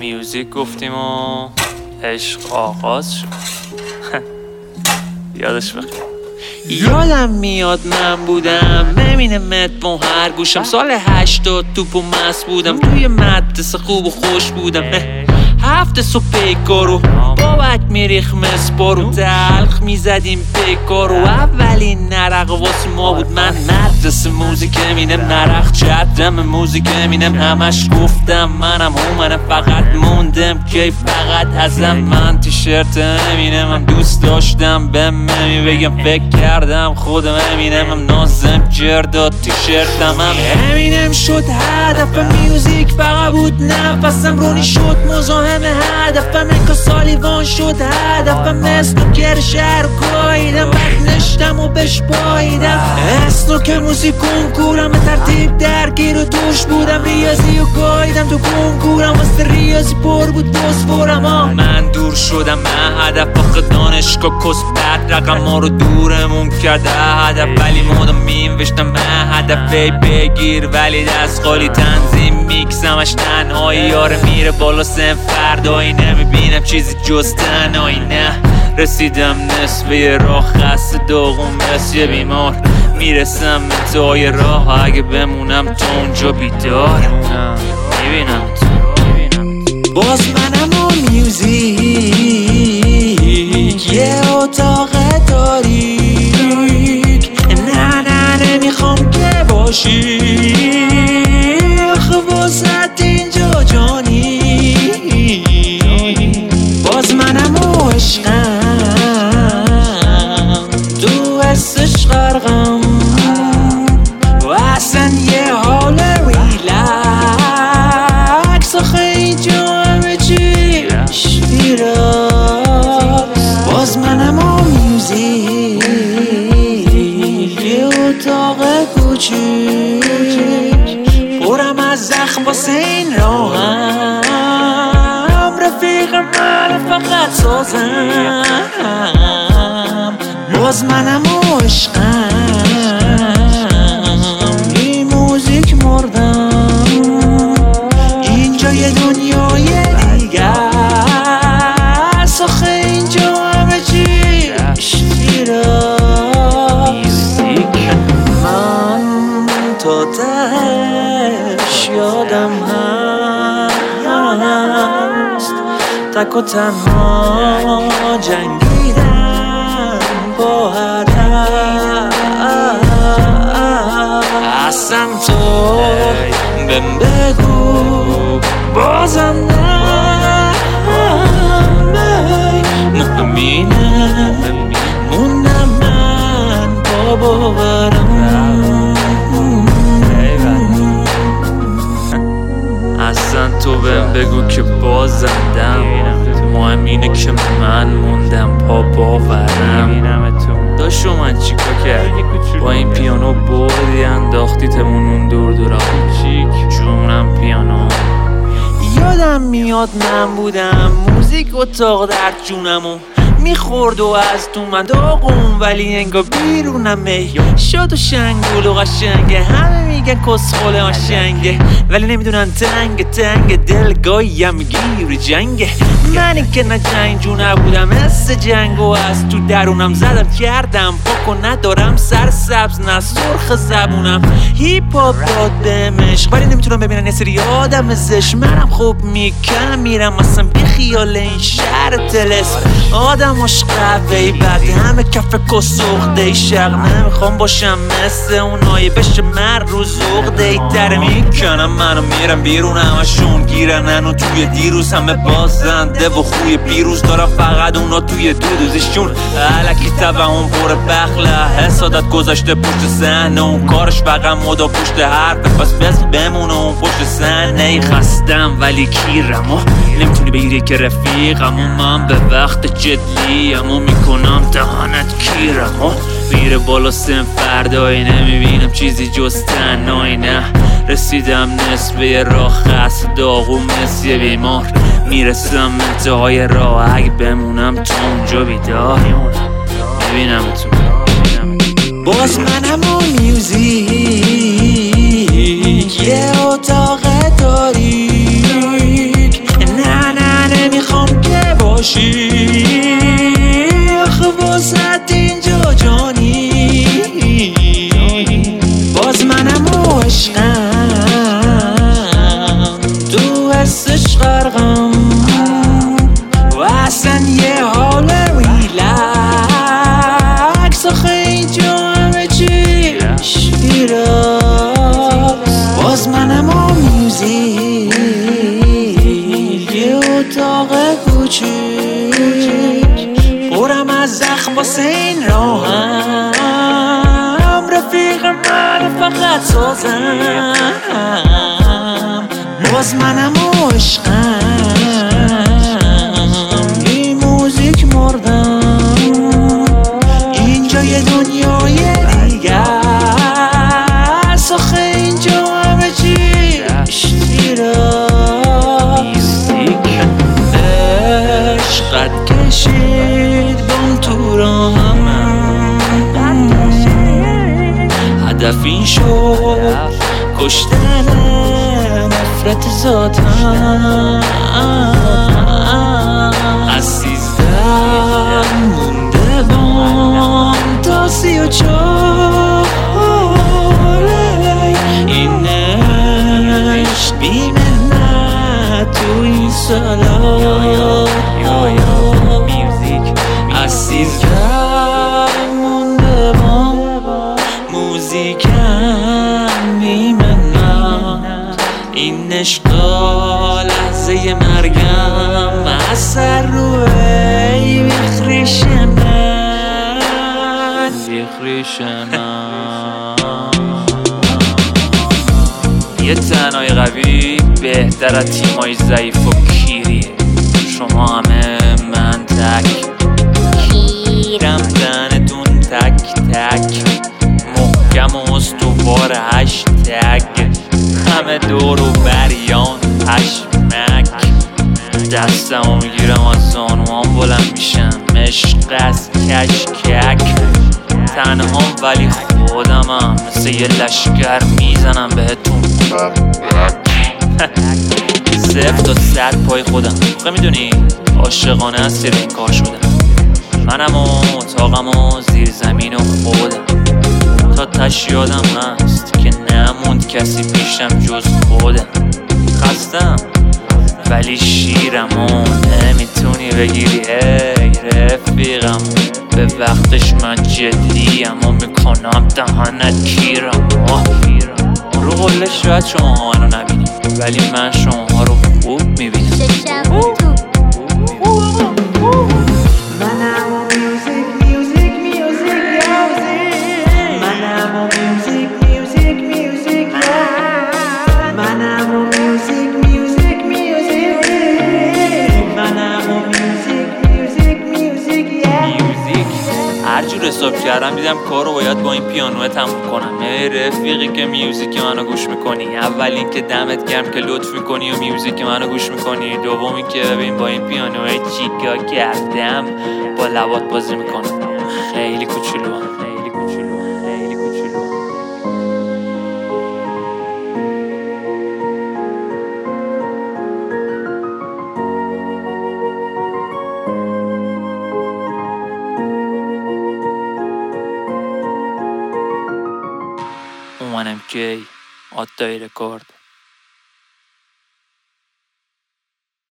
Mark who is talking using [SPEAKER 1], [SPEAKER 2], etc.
[SPEAKER 1] میوزیک گفتیم و عشق آغاز شد. یادش بخیر. یادم میاد من بودم نمینمت با هر گوشم، سال 80 توپ و مست بودم، توی مدرسه خوب و خوش بودم. هفته صبح پیکارو بابک میریخ مسپارو، تلخ میزدیم پیکارو، اولین نرق واسه ما بود. من مدرسه موزیک امینم نرخ چدم موزیک امینم، همش گفتم منم هومنم، فقط موندم کی فقط ازم. من تیشرت امینم هم دوست داشتم، بهم بگم فکر کردم خودم امینم هم، نازم جرداد تیشرتم هم امینم شد هدفم. میوزیک فقط بود نفسم، رونی شد مزاحم هدفم، انکا سالیوان شد هدفم. مثل که شهر گاییدم، بعد نشتم و بش پاییدم. اسنو که موزیک کنکورم، به ترتیب درگیر و توش بودم، ریاضی و گاییدم تو کنکورم، واسه ریاضی پر بود بسپورم. من دور شدم من هدف، آخه دانشگاه کس بد رقم ما رو دورمون کرده هدف، ولی مادم میوشتم من هدفی بگیر ولی دست خالی، تنظیم میکس همش تنهایی، یاره میره بالا سن فردایی، نمیبینم چیزی جز تنهایی. نه رسیدم نصفه راه، خسته داغون مثل یه بیمار، میرسم انتهای راه، اگه بمونم تا اونجا بیدار میبینم تو. باز منم و میوزیک یه اتاق تاریک، نه نمیخوام که باشی واسط اینجا جانی. باز منم و عشقم تو حسش غرقم، و اصلا یه حال ریلکس، آخه اینجا همه چی شیراز. باز منم و میوزیک یه اتاق کوچیک، پرم از زخم واسه این راهم، رفیق من فقط سازم. باز منم و عشقم این موزیک مردم، اینجا یه دنیای دیگه است، آخه اینجا همه چی شیراز. من تا تهش یادم هست، تک و تنها جنگیدم با هدف، اصلا تو بهم بگو بازم نه، مهمینه موندم من با باورم. اصلا تو بهم بگو که بازندم، مهم اینه که من موندم پا باورم. داشو من چیکار کردی با این پیانو، بردی انداختی تمون اون دور دورا جونم پیانو. یادم میاد من بودم موزیک اتاق در جونمو میخورد و از تو من داغون، ولی انگار بیرونمه شاد و شنگول و قشنگه، همه میگن کسخوله قشنگه، ولی نمیدونن تنگ دلگاهیم گیر جنگه. من که نه جنگجو نبودم، مثل جنگو از تو درونم زدم کردم پاک و ندارم سر سبز نه سرخ زبونم، هیپ هاپ داد بهمش، ولی نمیتونم ببینن یه سری آدم زش. منم خوب میکنم میرم اصلا بی خیال این شهر تلس، آدماش قوی بعد همه کف کسوخته شق، نمیخوام باشم مثل اونایی بشه من رو زغده ای تره میکنم. منو میرم بیرون همشون گیرنن و توی دیروز همه بازنده و خوی پیروز دارم، فقط اونا توی دوزشون علکی طبع اون پر بخله، حسادت گذاشته پشت صحنه، اون کارش فقط مدا پشت حرفه، پس بس بمونه اون پشت صحنه. خستم ولی کیرم و نمیتونی بگیری که رفیقم، و من به وقت جدیم و میکنم دهانت کیرم و میره بالا سن فردایی، نمیبینم چیزی جز تنهایی. نه رسیدم نصفه راه، خسته داغون مثل یه بیمار، میرسم انتهای راه، اگه بمونم تا اونجا بیدار میبینم تو. باز منم و میوزیک یه اتاق تاریک، نه تو حسش غرقم و اصلا یه حال ریلکس. آخه اینجا همه چی شیراست. باز منم و میوزیک یه اتاق کوچیک پرم از زخم واسه این راهم. رفیق من فقط سازم. باز منم و عشقم این موزیک مردم. اینجا یه دنیای دیگه است. آخه اینجا همه چی اشتراست. عشقت کشید بام تو راهم. هدف این شد کشتن نفرت ذاتم. از 13 مونده بام تا 34. این عشق بی منت تو این سالا. از 13 مونده بام موزیکم بی منت. این عشقا لحظه مرگم اثر روی بخریش من. یه تنهای قوی بهتر از تیمای ضعیف و کیریه. شما همه من تک کیرم دهنتون تک تک محکم و استوار هشتگ. همه دور و بریان پشمک. دستمو میگیرم از زانوام بلند میشم. عشق از کشکک تنهام ولی خودمم. مثل یه لشگر میزنم بهتون 0 تا 100 پای خودم. آخه میدونی عاشقانه از سیر این کار شدم. منم و اتاقم و زیر زمین و خودم. تا تش یادم هست که نموند کسی پیشم جز خودم. خستم ولی شیرم و نمیتونی بگیری ای رفیقم. به وقتش من جدیم و میکنم دهنت کیرم. رو قله شاید شما منو نبینی ولی من شما رو خوب میبینم. هر جور حساب کردم دیدم کار رو باید با این پیانوه تموم کنم. رفیقی که میوزیک منو گوش میکنی، اول این که دمت گرم که لطف میکنی و میوزیک منو گوش میکنی. دومی که ببین با این پیانوه چیکار کردم. با لبات بازی میکنم. خیلی کوچولوام. MK Ottay Record.